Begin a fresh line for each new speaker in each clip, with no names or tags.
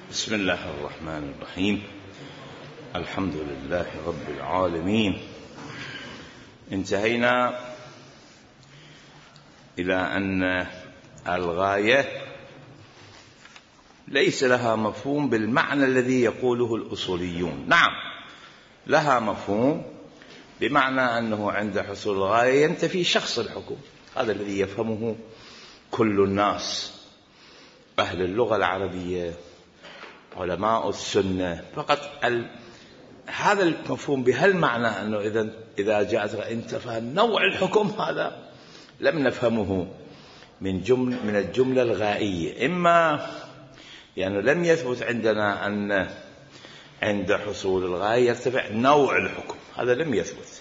بسم الله الرحمن الرحيم. الحمد لله رب العالمين. انتهينا إلى أن الغاية ليس لها مفهوم بالمعنى الذي يقوله الأصوليون. نعم، لها مفهوم بمعنى أنه عند حصول الغاية ينتفي شخص الحكم، هذا الذي يفهمه كل الناس، أهل اللغة العربية، علماء السنة، فقط هذا المفهوم بهالمعنى أنه إذا جاءت انتفى نوع الحكم، هذا لم نفهمه من الجملة الغائية. إما يعني لم يثبت عندنا أن عند حصول الغاية يرتفع نوع الحكم، هذا لم يثبت.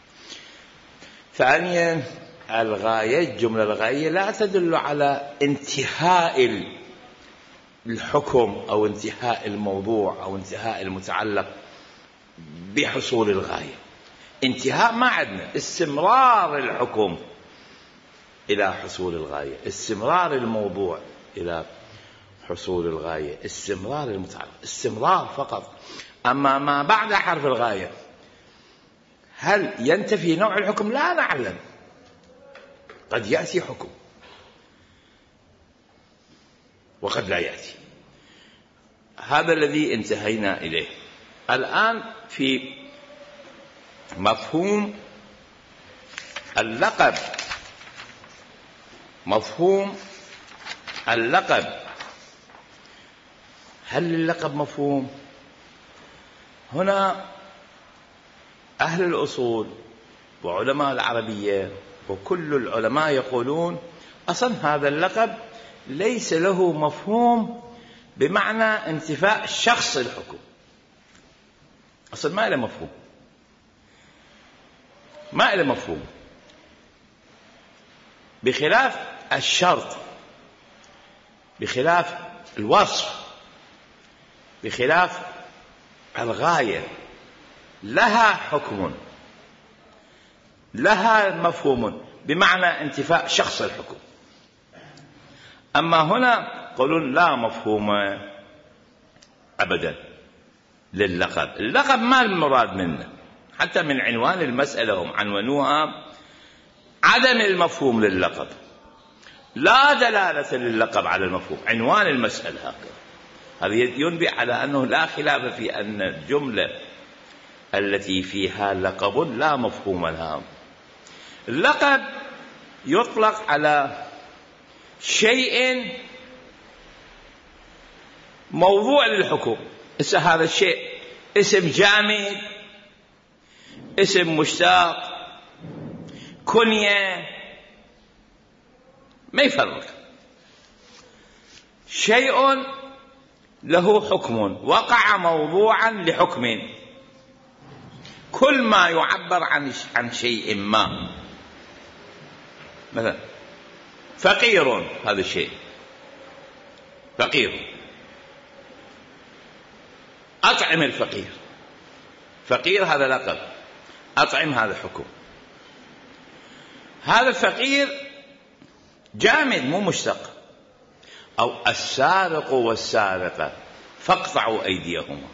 ثانيا، الغاية، الجملة الغائية لا تدل على انتهاء الحكم أو انتهاء الموضوع أو انتهاء المتعلق بحصول الغاية. انتهاء ما عندنا، استمرار الحكم إلى حصول الغاية، استمرار الموضوع إلى حصول الغاية، استمرار المتعلق، استمرار فقط. أما ما بعد حرف الغاية هل ينتفي نوع الحكم؟ لا نعلم، قد يأتي حكم وقد لا يأتي. هذا الذي انتهينا إليه. الآن في مفهوم اللقب. مفهوم اللقب، هل اللقب مفهوم؟ هنا أهل الأصول وعلماء العربية وكل العلماء يقولون أصلا هذا اللقب ليس له مفهوم بمعنى انتفاء شخص الحكم، أصلا ما له مفهوم، ما له مفهوم، بخلاف الشرط، بخلاف الوصف، بخلاف الغاية، لها حكم، لها مفهوم بمعنى انتفاء شخص الحكم. أما هنا يقولون لا مفهوم أبدا للقب. اللقب ما المراد منه، حتى من عنوان المسألة هم عنونوها عدم المفهوم للقب، لا دلالة للقب على المفهوم، عنوان المسألة هكذا. هذا ينبئ على أنه لا خلاف في أن الجملة التي فيها لقب لا مفهوم لها. اللقب يطلق على شيء موضوع للحكم. هذا الشيء اسم جامد، اسم مشتق، كنية، ما يفرق. شيء له حكم وقع موضوعا لحكم، كل ما يعبر عن شيء ما. مثلا فقير، هذا الشيء فقير، أطعم الفقير، فقير هذا لقب، أطعم هذا حكم. هذا الفقير جامد مو مشتق. أو السارق والسارقة فاقطعوا أيديهما،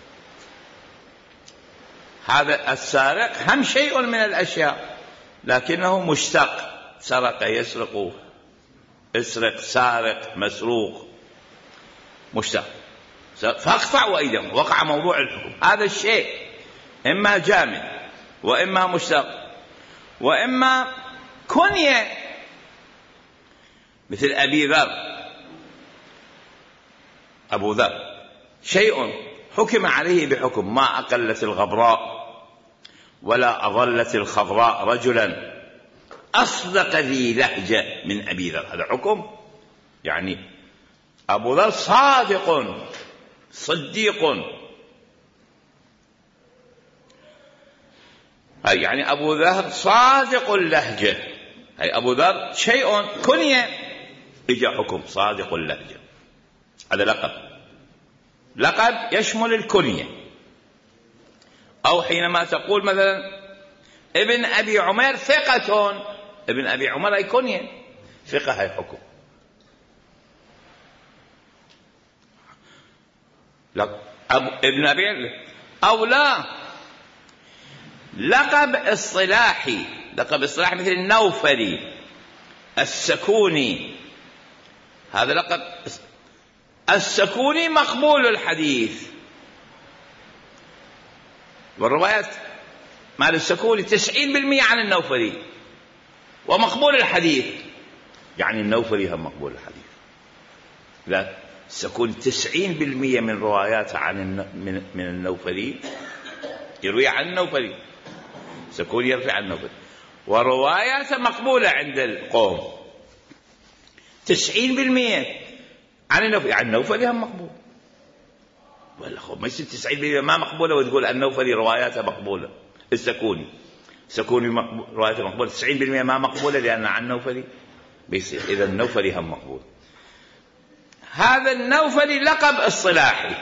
هذا السارق هم شيء من الأشياء لكنه مشتق، سرق يسرق، اسرق، سارق، مسروق، مشتق. فاقطعوا أيديهم، وقع موضوع الحكم. هذا الشيء إما جامد وإما مشتق وإما كنية، مثل أبي ذر، أبو ذر شيء حكم عليه بحكم، ما أقلت الغبراء ولا أظلت الخضراء رجلا أصدق ذي لهجة من أبي ذر، هذا حكم. يعني أبو ذر صادق صديق، يعني أبو ذر صادق اللهجة، أي أبو ذر شيء كنية، إجا حكم صادق اللهجة، هذا لقب. لقب يشمل الكنية. أو حينما تقول مثلا ابن أبي عمر ثقة، ابن أبي عمر أي كنية، ثقة أي حكم. ابن أبي أو لا لقب اصطلاحي، لقب اصطلاحي مثل النوفلي، السكوني، هذا لقب. السكوني مقبول الحديث، والروايات مال السكوني 90% عن النوفلي ومقبول الحديث، يعني النوفلي هم مقبول الحديث. لا، السكوني 90% من رواياته من النوفلي يروي عن النوفلي، السكوني يرفع عن النوفلي، ورواياته مقبولة عند القوم 90% عن النوفلي، عن النوفلي هم مقبول. ولا خب ما يصير 90% ما مقبولة وتقول النوفلي رواياته مقبولة. السكوني رواياته مقبولة 90% ما مقبولة لأن عن النوفلي بيصير، إذا النوفلي هم مقبول. هذا النوفلي لقب اصطلاحي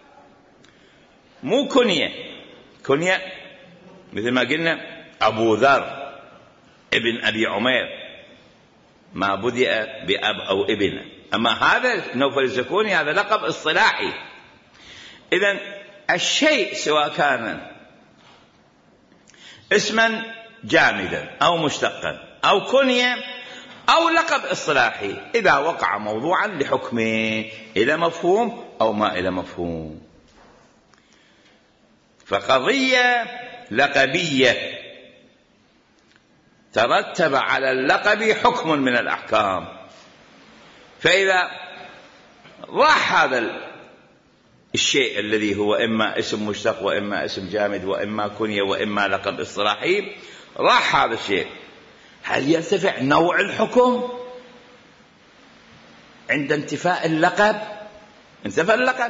مو كنية. كنية مثل ما قلنا أبو ذر ابن أبي عمير ما بدأ بأب أو ابن، أما هذا النوفلي السكوني هذا لقب اصطلاحي. إذن الشيء سواء كان اسما جامدا أو مشتقا أو كنية أو لقب اصطلاحي، إذا وقع موضوعا لحكمه إلى مفهوم أو ما إلى مفهوم، فقضية لقبية ترتب على اللقب حكم من الأحكام. فإذا راح هذا الشيء الذي هو إما اسم مشتق وإما اسم جامد وإما كنية وإما لقب اصطلاحي، راح هذا الشيء، هل يرتفع نوع الحكم عند انتفاء اللقب؟ انتفى اللقب،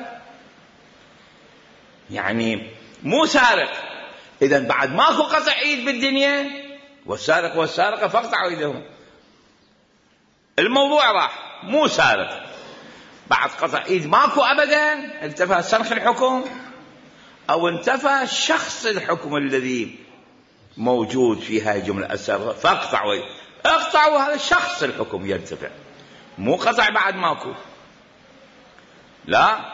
يعني مو سارق، إذن بعد ماكو قطع ايد بالدنيا، والسارق والسارقة فاقطعوا ايدهم، الموضوع راح، مو سارق، بعد قطع ايد ماكو ابدا، انتفى سنخ الحكم او انتفى شخص الحكم الذي موجود في هذه الجملة السابقة، اقطعوا هذا الشخص الحكم يرتفع، مو قطع بعد ماكو. لا،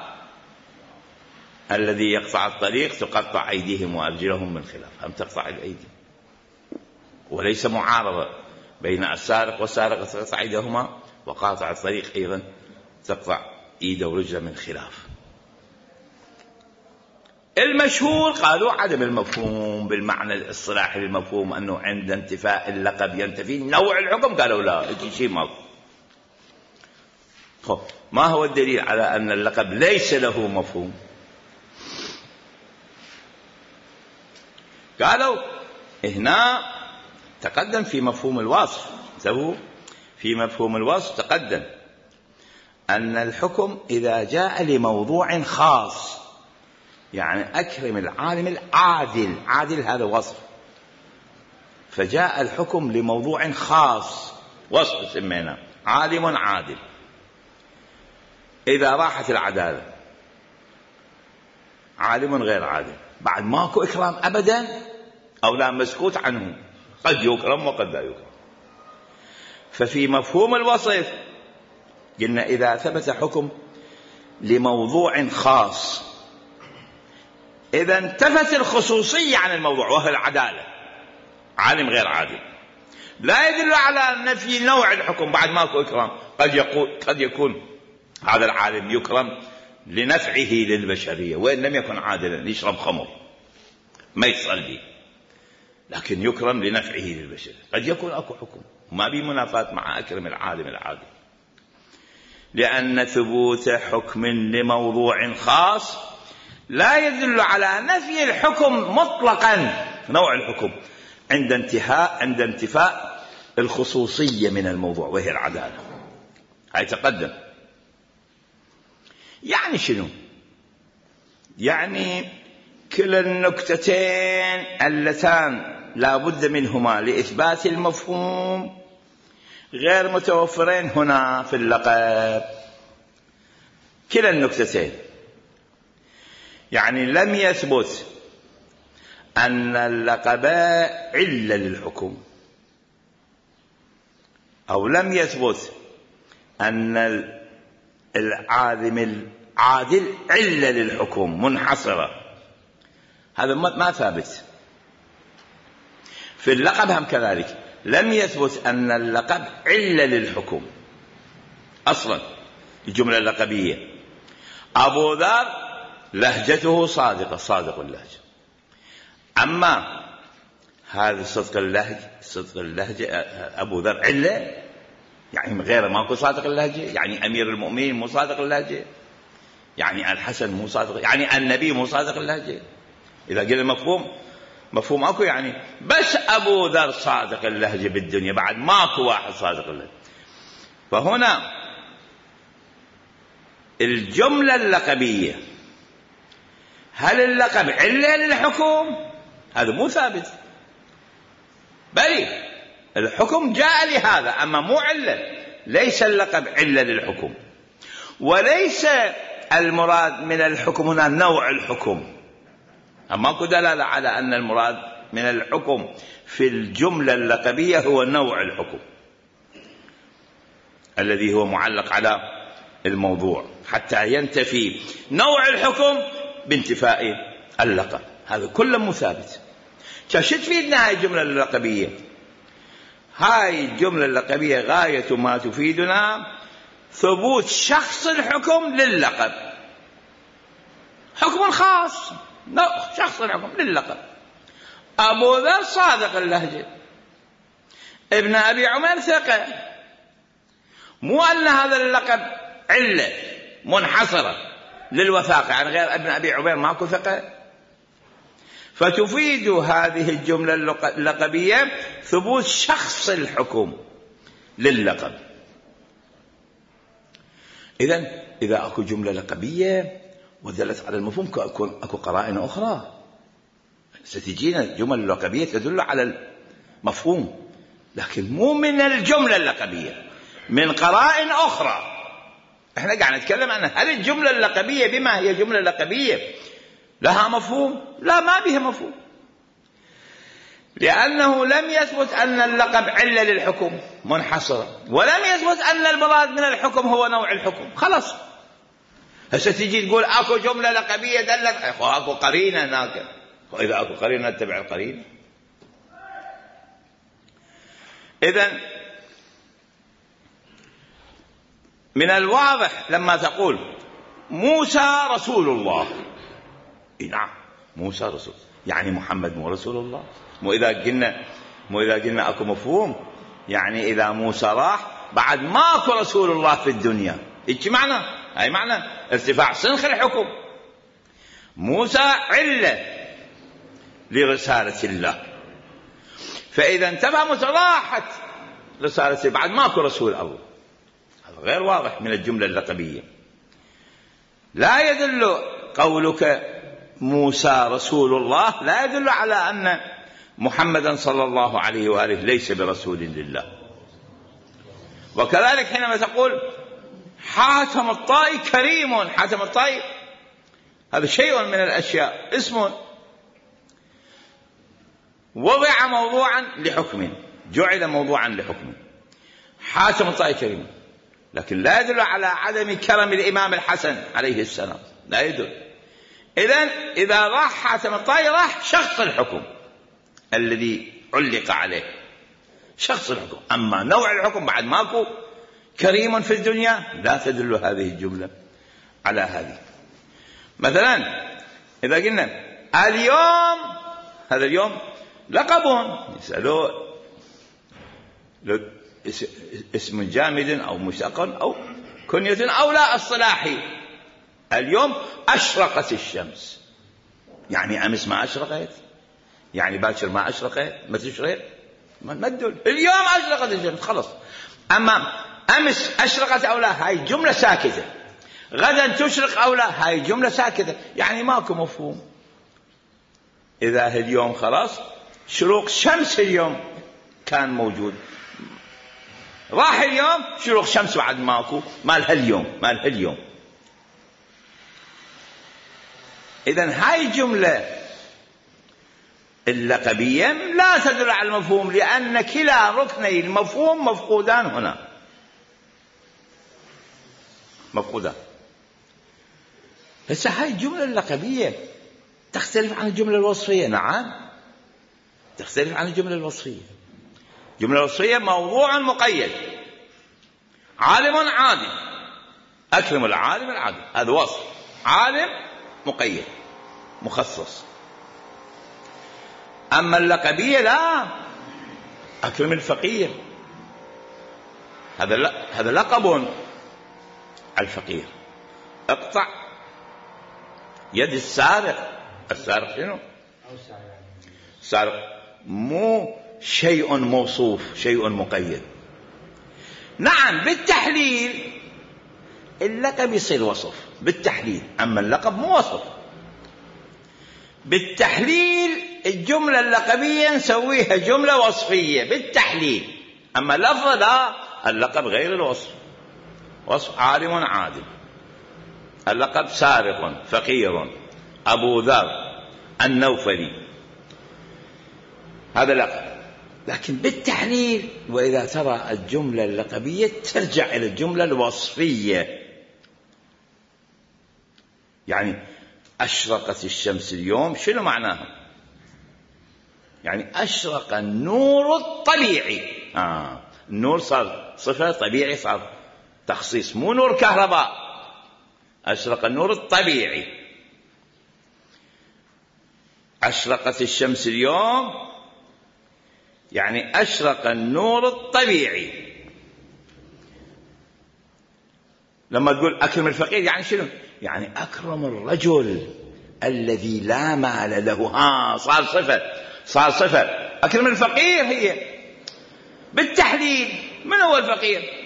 الذي يقطع الطريق تقطع أيديهم وأرجلهم من خلاف، هم تقطع الأيدي، وليس معارضة بين السارق والسارقة تقطع أيديهما وقاطع الطريق أيضا تقطع إيده ورجله من خلاف. المشهور قالوا عدم المفهوم بالمعنى الاصطلاحي للمفهوم، أنه عند انتفاء اللقب ينتفي نوع الحكم، قالوا لا، شيء ماكو. ما هو الدليل على أن اللقب ليس له مفهوم؟ قالوا هنا تقدم في مفهوم الوصف، في مفهوم الوصف تقدم أن الحكم إذا جاء لموضوع خاص، يعني أكرم العالم العادل، عادل هذا وصف، فجاء الحكم لموضوع خاص، وصف سمينا عالم عادل. إذا راحت العدالة عالم غير عادل، بعد ماكو إكرام أبدا، أو لا مسكوت عنه، قد يكرم وقد لا يكرم. ففي مفهوم الوصف قلنا إذا ثبت حكم لموضوع خاص، إذا انتفت الخصوصية عن الموضوع وهو العدالة، عالم غير عادل، لا يدل على نفي نوع الحكم بعد ماكو إكرام. قد يكون هذا العالم يكرم لنفعه للبشرية وإن لم يكن عادلا، يشرب خمر ما يصلي، لكن يكرم لنفعه للبشرية. قد يكون أكو حكم ما بي منافاة مع أكرم العالم العادل، لأن ثبوت حكم لموضوع خاص لا يدل على نفي الحكم مطلقا، نوع الحكم عند انتفاء الخصوصية من الموضوع وهي العدالة. هاي تقدم. يعني شنو؟ يعني كلا النكتتين اللتان لا بد منهما لإثبات المفهوم غير متوفرين هنا في اللقب. كلا النكتتين، يعني لم يثبت أن اللقب علة للحكم، أو لم يثبت أن العالم عادل علة للحكم منحصرة، هذا ما ثابت. في اللقب هم كذلك، لم يثبت أن اللقب علة للحكم أصلا. الجملة اللقبية أبو ذر لهجته صادقة، صادق اللهجة، أما هذا صدق اللهجة أبو ذر علة، يعني غيره ماكو صادق اللهجة، يعني أمير المؤمنين مو صادق اللهجة، يعني الحسن مو صادق، يعني النبي مو صادق اللهجة. إذا قلنا مفهوم أكو، يعني بس أبو ذر صادق اللهجة بالدنيا، بعد ماكو واحد صادق اللهجة. فهنا الجملة اللقبية، هل اللقب علة للحكم؟ هذا مو ثابت، بل الحكم جاء لهذا، أما مو علة. ليس اللقب علة للحكم، وليس المراد من الحكم هنا نوع الحكم. ماكو دلالة على أن المراد من الحكم في الجملة اللقبية هو نوع الحكم الذي هو معلق على الموضوع، حتى ينتفي نوع الحكم بانتفاء اللقب. هذا كله مو ثابت. شو تفيدنا هاي الجملة اللقبية؟ هاي الجملة اللقبية غاية ما تفيدنا ثبوت شخص الحكم لللقب، حكم خاص، شخص الحكم لللقب. أبو ذر صادق اللهجة، ابن أبي عمر ثقة، مو أن هذا اللقب علة منحصرة للوثاقة، يعني غير ابن أبي عمر ماكو ثقة. فتفيد هذه الجملة اللقبية ثبوت شخص الحكم لللقب. إذا أكو جملة لقبية ودلت على المفهوم، أكو قرائن أخرى ستجينا. الجمل اللقبية تدل على المفهوم، لكن مو من الجملة اللقبية، من قرائن أخرى. احنا قاعد نتكلم عن هل الجملة اللقبية بما هي جملة لقبية لها مفهوم؟ لا، ما بها مفهوم، لأنه لم يثبت أن اللقب علة للحكم منحصرة، ولم يثبت أن المراد من الحكم هو نوع الحكم. خلاص، هسه تجي تقول أكو جملة لقبية دلت، أكو قرينة هناك، وإذا أكو قرينة نتبع القرينة. إذن من الواضح لما تقول موسى رسول الله، نعم موسى رسول، يعني محمد مو رسول الله. مو إذا قلنا أكو مفهوم، يعني إذا موسى راح بعد ماكو رسول الله في الدنيا. إيش معنى؟ هاي معنى ارتفاع سنخ الحكم. موسى علة لرسالة الله، فإذا انتبه موسى راحت رسالة بعد ماكو رسول الله. هذا غير واضح من الجملة اللقبية. لا يدل قولك موسى رسول الله لا يدل على أن محمدا صلى الله عليه وآله ليس برسول لله. وكذلك حينما تقول حاتم الطائي كريم، حاتم الطائي هذا شيء من الأشياء، اسم وضع موضوعا لحكم، جعل موضوعا لحكم. حاتم الطائي كريم، لكن لا يدل على عدم كرم الإمام الحسن عليه السلام، لا يدل. إذا راح حاتم الطائي راح شخص الحكم الذي علق عليه، شخص الحكم. أما نوع الحكم بعد ماكو كريم في الدنيا، لا تدل هذه الجملة على هذه. مثلا إذا قلنا اليوم، هذا اليوم لقب، يسألوه اسم جامد أو مشتق أو كنية أو لا اصطلاحي. اليوم أشرقت الشمس، يعني أمس ما أشرقت، يعني باكر ما أشرقت، ما تشرق، ما تدل. اليوم أشرقت الشمس خلص. أما أمس أشرقت أو لا، هاي جملة ساكتة. غدا تشرق أو لا، هاي جملة ساكتة، يعني ماكو مفهوم. إذا اليوم خلاص شروق شمس اليوم كان موجود، راح اليوم شروق شمس بعد ماكو، مالها اليوم. إذن هاي الجملة اللقبية لا تدل على المفهوم، لأن كلا ركني المفهوم مفقودان هنا، مفقودان. بس هاي الجملة اللقبية تختلف عن الجملة الوصفية. نعم تختلف عن الجملة الوصفية. الجملة الوصفية موضوع مقيد، عالم عادل، أكرم العالم العادل، هذا وصف. عالم مقيد مخصص. أما اللقبية لا، أكرم الفقير، هذا لقب. الفقير، اقطع يد السارق. السارق شنو؟ السارق مو شيء موصوف، شيء مقيد. نعم بالتحليل اللقب يصير وصف بالتحليل، أما اللقب مو وصف. بالتحليل الجملة اللقبية نسويها جملة وصفية بالتحليل، أما اللفظ لا، اللقب غير الوصف. وصف عالم عادل، اللقب سارق فقير أبو ذر النوفلي، هذا لقب. لكن بالتحليل وإذا ترى الجملة اللقبية ترجع إلى الجملة الوصفية. يعني أشرقت الشمس اليوم، شنو معناها؟ يعني أشرق النور الطبيعي. النور صار صفة، طبيعي صار تخصيص، مو نور كهرباء. أشرق النور الطبيعي. أشرقت الشمس اليوم يعني أشرق النور الطبيعي. لما تقول أكرم الفقير يعني شنو؟ يعني أكرم الرجل الذي لا مال له. صار صفة، صار صفة. أكرم الفقير هي بالتحليل. من هو الفقير؟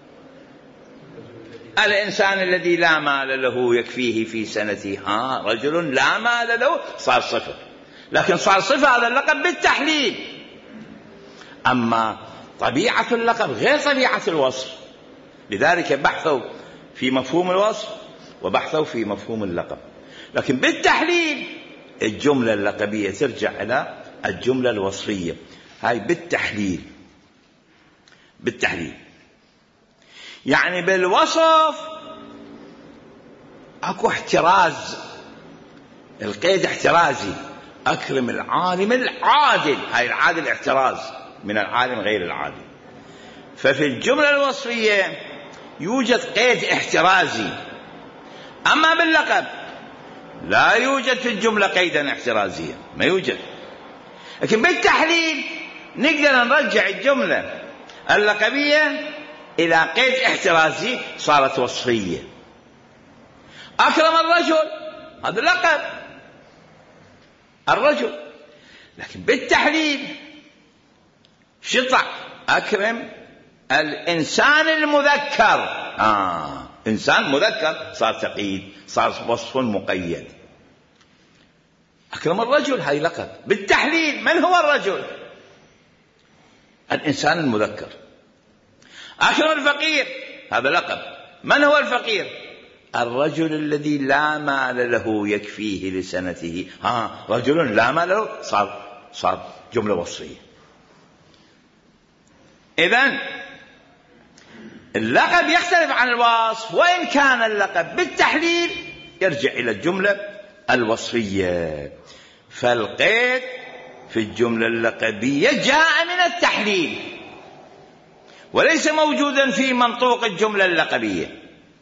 الإنسان الذي لا مال له يكفيه في سنته. رجل لا مال له، صار صفة. لكن صار صفة هذا اللقب بالتحليل. أما طبيعة اللقب غير طبيعة الوصف، لذلك بحثوا في مفهوم الوصف وبحثوا في مفهوم اللقب. لكن بالتحليل الجملة اللقبية ترجع إلى الجملة الوصفية. هاي بالتحليل. بالتحليل يعني بالوصف اكو احتراز، القيد احترازي. أكرم العالم العادل، هاي العادل احتراز من العالم غير العادل. ففي الجملة الوصفية يوجد قيد احترازي. أما باللقب لا يوجد في الجملة قيدا احترازيا، ما يوجد. لكن بالتحليل نقدر نرجع الجملة اللقبية إلى قيد احترازي، صارت وصفية. أكرم الرجل، هذا لقب الرجل. لكن بالتحليل شطع أكرم الإنسان المذكر. إنسان مذكر صار تقييد، صار وصف مقيد. أكرم الرجل هاي لقب. بالتحليل من هو الرجل؟ الإنسان المذكر. أكرم الفقير هذا لقب. من هو الفقير؟ الرجل الذي لا مال له يكفيه لسنته. رجل لا مال له، صار جملة وصفية. إذن اللقب يختلف عن الوصف، وإن كان اللقب بالتحليل يرجع إلى الجملة الوصفية. فالقيد في الجملة اللقبية جاء من التحليل وليس موجودا في منطوق الجملة اللقبية.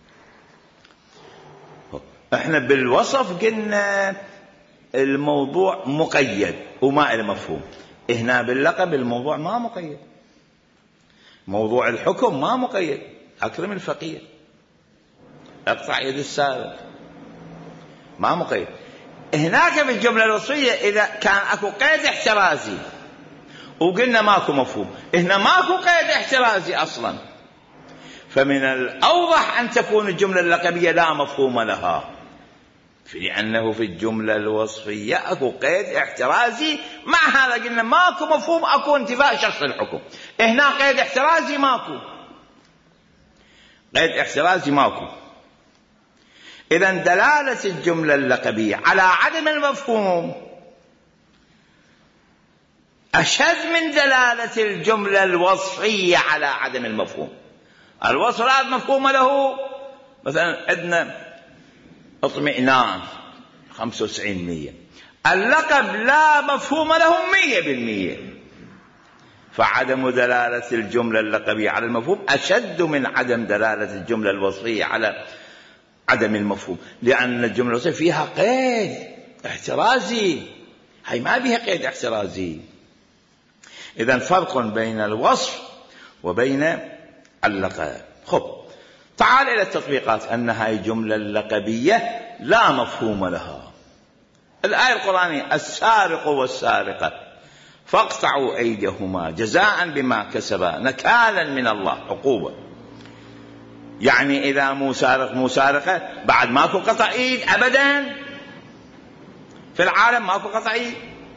احنا بالوصف قلنا الموضوع مقيد وما له مفهوم. هنا باللقب الموضوع ما مقيد، موضوع الحكم ما مقيد. أكرم الفقير، اقطع يد السارق، ما مقيد. هناك في الجملة الوصفية إذا كان أكو قيد احترازي وقلنا ماكو مفهوم، هنا ماكو قيد احترازي أصلا، فمن الأوضح أن تكون الجملة اللقبية لا مفهوم لها، لأنه في الجملة الوصفية أكو قيد احترازي. مع هذا قلنا ماكو مفهوم، أكو انتفاء شخص الحكم. هنا قيد احترازي ماكو، قيد احترازي ماكو. إذن دلالة الجملة اللقبية على عدم المفهوم أشد من دلالة الجملة الوصفية على عدم المفهوم. الوصف لا مفهوم له. مثلا عندنا اطمئنان 95%. اللقب لا مفهوم له 100%، فعدم دلالة الجملة اللقبية على المفهوم أشد من عدم دلالة الجملة الوصفية على عدم المفهوم، لأن الجملة الوصفية فيها قيد احترازي، هي ما بها قيد احترازي. إذن فرق بين الوصف وبين اللقب. خب، تعال إلى التطبيقات. أن هاي الجملة اللقبية لا مفهوم لها. الآية القرآنية: السارق والسارقة فاقطعوا أيديهما جزاء بما كسبا نكالا من الله، عقوبة. يعني إذا مو سارق مو سارقة بعد ماكو قطع إيد أبدا في العالم، ماكو قطع إيد،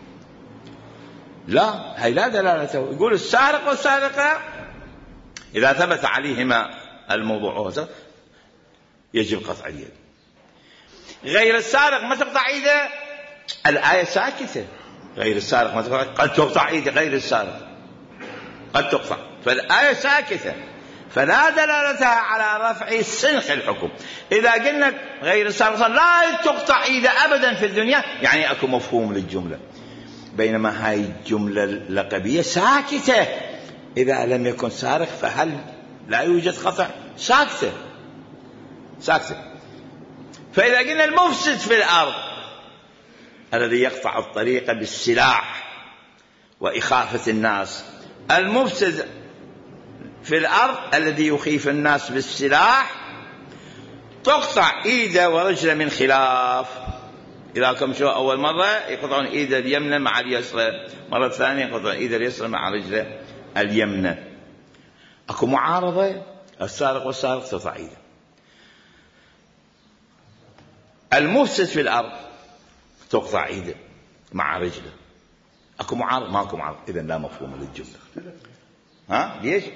لا، هي لا دلالته. يقول السارق والسارقة إذا ثبت عليهما الموضوع يجب قطع اليد. غير السارق ما تقطع إيده، الآية ساكتة. غير السارق ما تقطع، قد تقطع إيده غير السارق، قد تقطع، فالآية ساكتة، فلا دلالتها على رفع سنخ الحكم. إذا قلنا غير السارق لا تقطع إيده أبدا في الدنيا، يعني أكو مفهوم للجملة. بينما هاي الجملة اللقبية ساكتة، إذا لم يكن سارق فهل لا يوجد قطع؟ ساكتة ساكتة. فإذا قلنا المفسد في الأرض الذي يقطع الطريق بالسلاح وإخافة الناس، المفسد في الأرض الذي يخيف الناس بالسلاح، تقطع إيده ورجله من خلاف. إذا كم شو أول مرة يقطعون إيده اليمنى مع اليسرى، مرة ثانية يقطعون إيده اليسرى مع رجله اليمنى. أكو معارضة، السارق والسارق تقطع إيده. المفسد في الأرض تقطع إيده مع رجله. أكو معارض؟ ماكو معارض. إذن لا مفهوم للجملة. ها ليش؟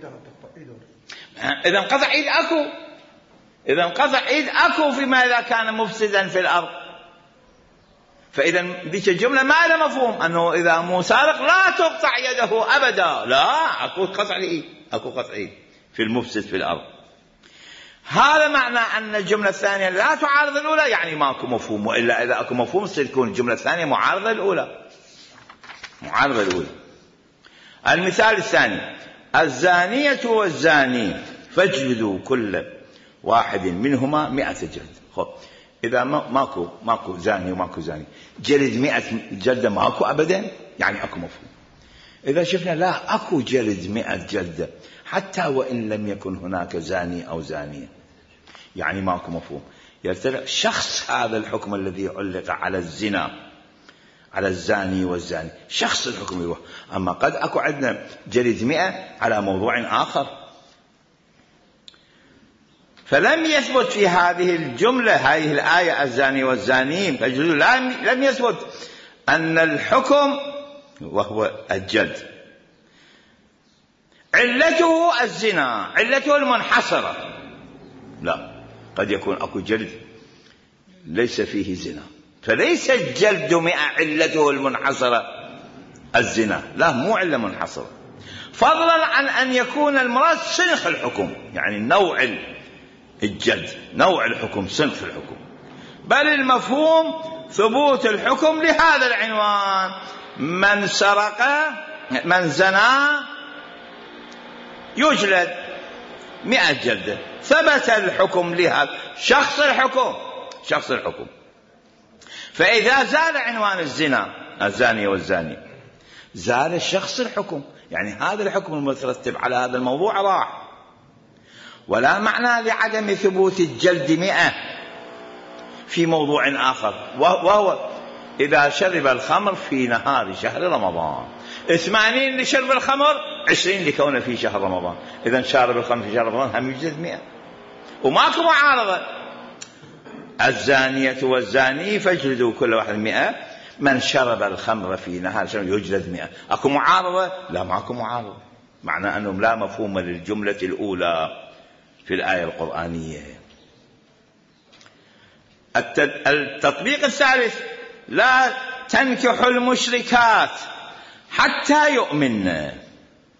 إذا انقطع إيد أكو، إذا انقطع إيد أكو فيما إذا كان مفسدا في الأرض. فإذا ذيك الجملة ما لها مفهوم أنه إذا مو سارق لا تقطع يده أبدا، لا، أكو قطع إيد، أكو قطع إيد في المفسد في الأرض. هذا معنى أن الجملة الثانية لا تعارض الأولى، يعني ماكو مفهوم. وإلا إذا أكو مفهوم ستكون الجملة الثانية معارضة الأولى، معارضة الأولى. المثال الثاني: الزانية والزاني فاجلدوا كل واحد منهما 100 جلد. خب، إذا ماكو زاني وماكو زاني، جلد 100 جلدة ماكو أبدا، يعني أكو مفهوم. إذا شفنا لا أكو جلد 100 جلدة حتى وإن لم يكن هناك زاني أو زانية، يعني ماكو مفهوم. يرتلع شخص هذا الحكم الذي علق على الزنا، على الزاني والزاني، شخص الحكم يروح. أما قد أكو عندنا جلد 100 على موضوع آخر. فلم يثبت في هذه الجملة، هذه الآية الزاني والزانيين فاجلدوا، لم يثبت أن الحكم وهو الجلد علته الزنا، علته المنحصرة. لا، قد يكون أكو جلد ليس فيه زنا، فليس الجلد 100 علته المنحصرة الزنا، لا، مو علة منحصرة. فضلا عن أن يكون المراد سنخ الحكم، يعني نوع الجلد، نوع الحكم، سنخ الحكم. بل المفهوم ثبوت الحكم لهذا العنوان: من سرق، من زنا يجلد 100 جلدة. ثبت الحكم لهذا شخص الحكم، شخص الحكم. فإذا زال عنوان الزنا، الزاني والزاني، زال شخص الحكم، يعني هذا الحكم المترتب على هذا الموضوع راح. ولا معنى لعدم ثبوت الجلد 100 في موضوع آخر، وهو إذا شرب الخمر في نهار شهر رمضان. 80 لشرب الخمر، 20 لكونه في شهر رمضان. إذا شارب الخمر في شهر رمضان هم يجلد 100، وماكو معارضة. الزانية والزاني فاجلدوا كل واحد 100، من شرب الخمر في نهار شهر يجلد 100. أكو معارضة؟ لا، ماكو معارضة. معنى أنهم لا مفهوم للجملة الأولى في الآية القرآنية. التطبيق الثالث: لا تنكحوا المشركات حتى يؤمن.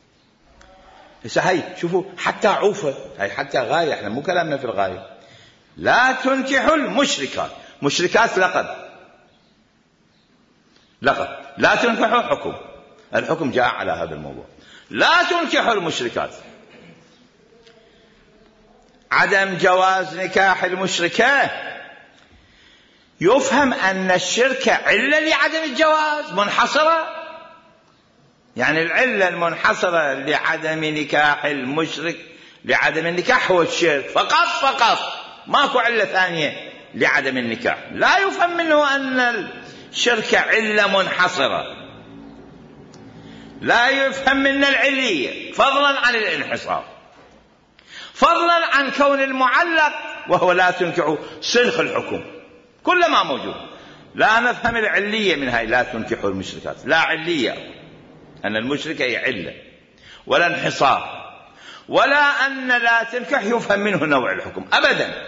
هي شوفوا، حتى عوفة، هي حتى غاية، احنا مو كلامنا في الغاية. لا تنكحوا المشركات. مشركات لقب، لا تنكحوا حكم، الحكم جاء على هذا الموضوع. لا تنكحوا المشركات. عدم جواز نكاح المشركة، يفهم أن الشرك علة لعدم الجواز منحصرة، يعني العلة المنحصرة لعدم نكاح المشرك، لعدم النكاح هو الشرك فقط، ماكو علة ثانية لعدم النكاح. لا يفهم منه أن الشرك علة منحصرة، لا يفهم من العلية، فضلا عن الانحصار، فضلا عن كون المعلق وهو لا تنكحوا سنخ الحكم كل ما موجود. لا نفهم العلية من هاي لا تنكحوا المشركات، لا علية أن المشركة هي علة، ولا انحصار، ولا أن لا تنكح يفهم منه نوع الحكم أبدا.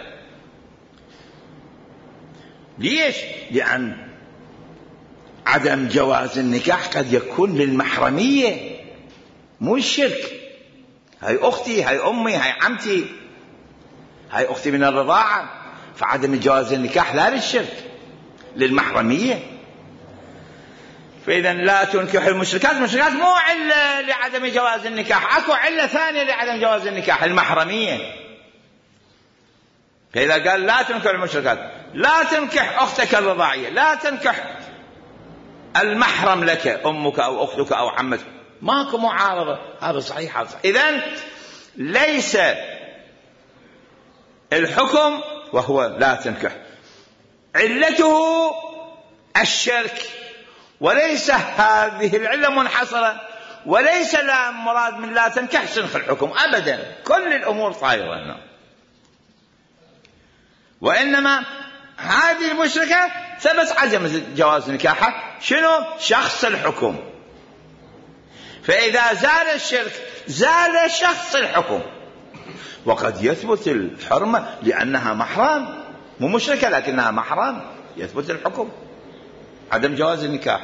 ليش؟ لأن عدم جواز النكاح قد يكون للمحرمية مو الشرك. هاي أختي، هاي أمي، هاي عمتي، هاي أختي من الرضاعة، فعدم جواز النكاح لا للشرك، للمحرمية. فإذا لا تنكح المشركات، المشركات مو علة لعدم جواز النكاح، أكو علة ثانية لعدم جواز النكاح، المحرمية. فإذا قال لا تنكح المشركات، لا تنكح أختك الرضاعية، لا تنكح المحرم لك أمك أو أختك أو عمتك، ماكو معارضة، هذا صحيح. إذن ليس الحكم وهو لا تنكح علته الشرك، وليس هذه العلة منحصرة، وليس لا مراد من لا تنكح سنخ الحكم أبدا، كل الأمور طائرة هنا. وإنما هذه المشركة ثبت عدم جواز نكاحها، شنو؟ شخص الحكم. فإذا زال الشرك زال شخص الحكم. وقد يثبت الحرمة لأنها محرم، مو مشركة لكنها محرم، يثبت الحكم عدم جواز النكاح.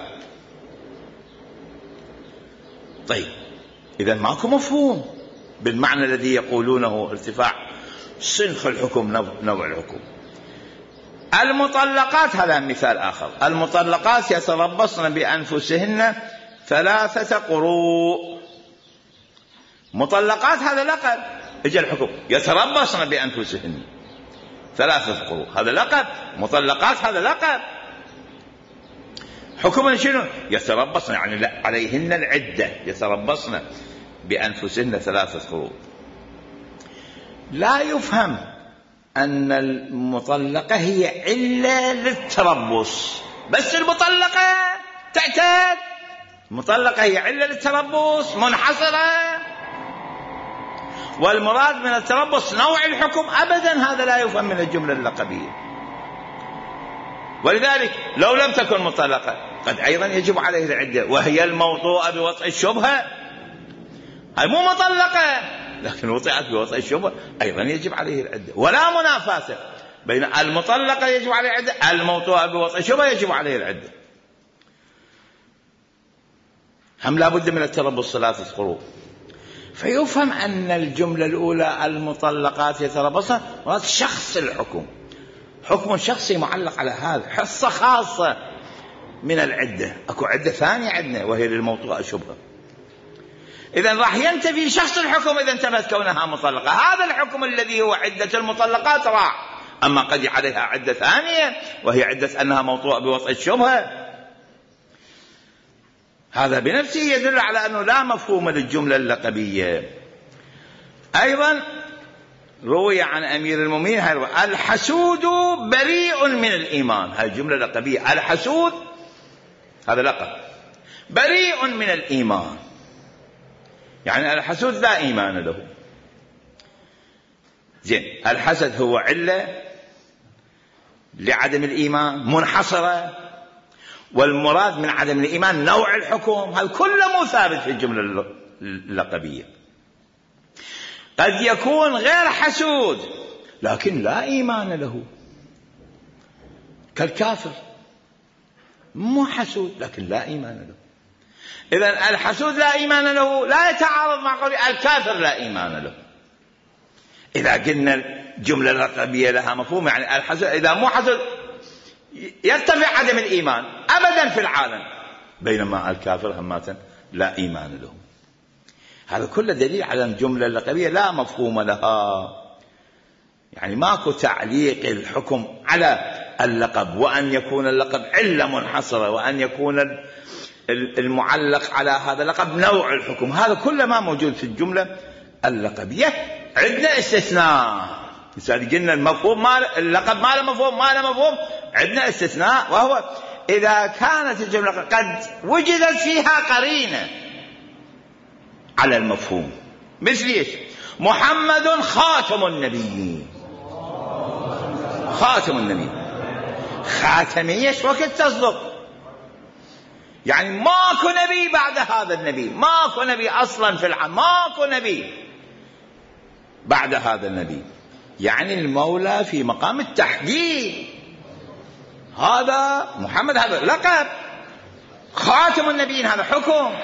طيب إذا ماكو مفهوم بالمعنى الذي يقولونه ارتفاع سنخ الحكم، نوع الحكم. المطلقات، هذا مثال آخر، المطلقات يتربصن بأنفسهن 3 قروء. مطلقات هذا لقب، اجى الحكم يتربصن بأنفسهن 3 قروء، هذا لقب. مطلقات هذا لقب، حكم شنو؟ يتربصن يعني عليهن العدة، يتربصن بأنفسهن 3 قروء. لا يفهم أن المطلقة هي علة للتربص، بس المطلقة تعتاد، المطلقة هي علة للتربص منحصرة، والمراد من التربص نوع الحكم أبدا، هذا لا يفهم من الجملة اللقبية. ولذلك لو لم تكن مطلقة قد أيضا يجب عليه العدة، وهي الموطوءة بوطء الشبهة، هي مو مطلقة لكن وطئت بوطء الشبهة أيضا يجب عليه العدة، ولا منافاة بين المطلقة يجب عليه العدة، الموطوءة بوطء الشبهة يجب عليه العدة. هم لا بد من التربص 3 قروء. فيفهم أن الجملة الأولى المطلقات يتربصن مراد شخص الحكم، حكم شخصي معلق على هذا، حصة خاصة من العدة، أكو عدة ثانية عندنا وهي للموطوءة شبهة. إذن راح ينتفي شخص الحكم إذا انتفت كونها مطلقة، هذا الحكم الذي هو عدة المطلقات راح. أما قد عليها عدة ثانية وهي عدة أنها موطوءة بوطء الشبهة، هذا بنفسه يدل على أنه لا مفهوم للجملة اللقبية. أيضا روي عن أمير المؤمنين الحسود بريء من الإيمان، هذه الجملة اللقبية، الحسود هذا لقب، بريء من الإيمان، يعني الحسود لا إيمان له. زين، الحسد هو علة لعدم الإيمان منحصرة، والمراد من عدم الإيمان نوع الحكم، هذا كله مو ثابت في الجملة اللقبية. قد يكون غير حسود لكن لا إيمان له، كالكافر مو حسود لكن لا إيمان له. إذن الحسود لا إيمان له لا يتعارض مع قول الكافر لا إيمان له. إذا قلنا جملة لقبية لها مفهوم، يعني الحسد إذا مو حسد يرتفع عدم الإيمان أبدا في العالم، بينما الكافر هماتا لا إيمان له. هذا كله دليل على الجملة اللقبية لا مفهوم لها، يعني ماكو تعليق الحكم على اللقب، وأن يكون اللقب علة منحصرة، وأن يكون المعلق على هذا اللقب نوع الحكم، هذا كله ما موجود في الجملة اللقبية. عندنا استثناء، مثال قلنا المفهوم ما اللقب ما له مفهوم، ما له مفهوم، عندنا استثناء، وهو إذا كانت الجملة قد وجدت فيها قرينة على المفهوم. مثل ايش؟ محمد خاتم النبيين. خاتم النبي، خاتمية وقت تصدق، يعني ماكو نبي بعد هذا النبي، ماكو نبي أصلا في العالم، ماكو نبي بعد هذا النبي، يعني المولى في مقام التحديد. هذا محمد هذا لقب، خاتم النبيين هذا حكم.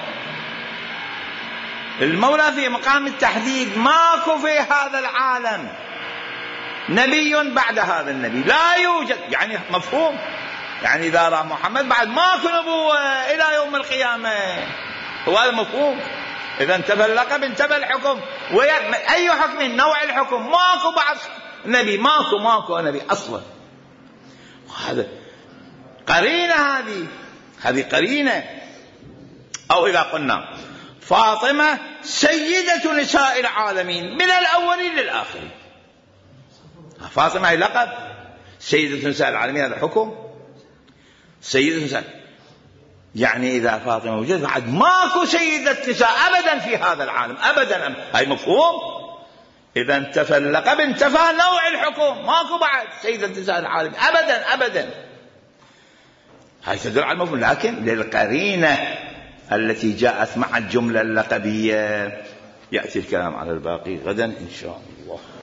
المولى في مقام التحديد، ماكو في هذا العالم نبي بعد هذا النبي، لا يوجد، يعني مفهوم، يعني إذا رأى محمد بعد ماكو نبوة إلى يوم القيامة، هو هذا مفهوم. إذا انتبه اللقب انتبه الحكم، أي حكم نوع الحكم، ماكو بعد نبي، ماكو نبي أصلا. هذا قرينة، هذه قرينة. أو إذا قلنا فاطمة سيدة نساء العالمين من الأولين للآخرين، فاطمة هي لقب، سيدة نساء العالمين هذا حكم. سيدة نساء، يعني إذا فاطمة وجدت بعد ماكو سيدة نساء أبدا في هذا العالم أبدا، هاي مفهوم. إذا انتفى اللقب انتفى نوع الحكم، ماكو بعد سيدة نساء العالم أبدا. هاي تدل على المفهوم، لكن للقرينة التي جاءت مع الجملة اللقبية. يأتي الكلام على الباقي غدا إن شاء الله.